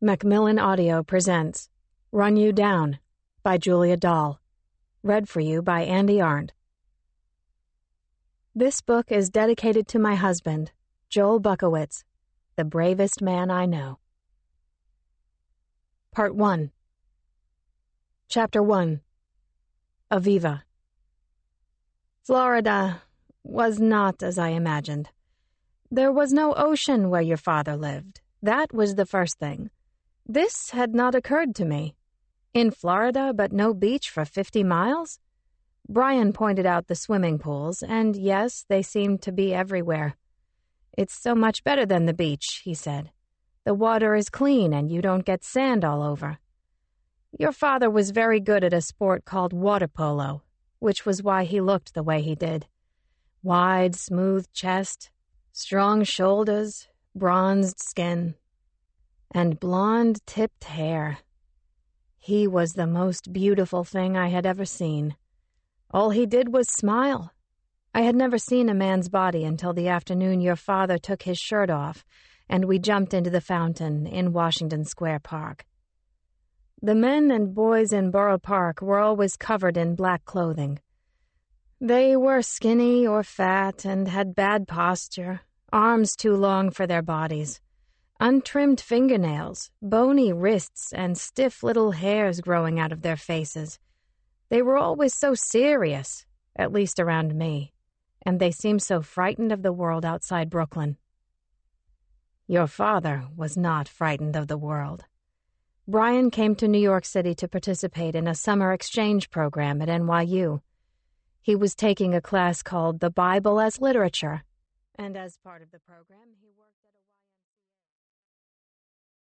Macmillan Audio presents Run You Down by Julia Dahl. Read for you by Andy Arndt. This book is dedicated to my husband, Joel Buckowitz, the bravest man I know. Part 1. Chapter 1. Aviva. Florida was not as I imagined. There was no ocean where your father lived. That was the first thing. This had not occurred to me. In Florida, but no beach for 50 miles? Brian pointed out the swimming pools, and yes, they seemed to be everywhere. It's so much better than the beach, he said. The water is clean and you don't get sand all over. Your father was very good at a sport called water polo, which was why he looked the way he did. Wide, smooth chest, strong shoulders, bronzed skin, and blonde-tipped hair. He was the most beautiful thing I had ever seen. All he did was smile. I had never seen a man's body until the afternoon your father took his shirt off, and we jumped into the fountain in Washington Square Park. The men and boys in Borough Park were always covered in black clothing. They were skinny or fat and had bad posture, arms too long for their bodies, untrimmed fingernails, bony wrists, and stiff little hairs growing out of their faces. They were always so serious, at least around me, and they seemed so frightened of the world outside Brooklyn. Your father was not frightened of the world. Brian came to New York City to participate in a summer exchange program at NYU. He was taking a class called The Bible as Literature, and as part of the program, he worked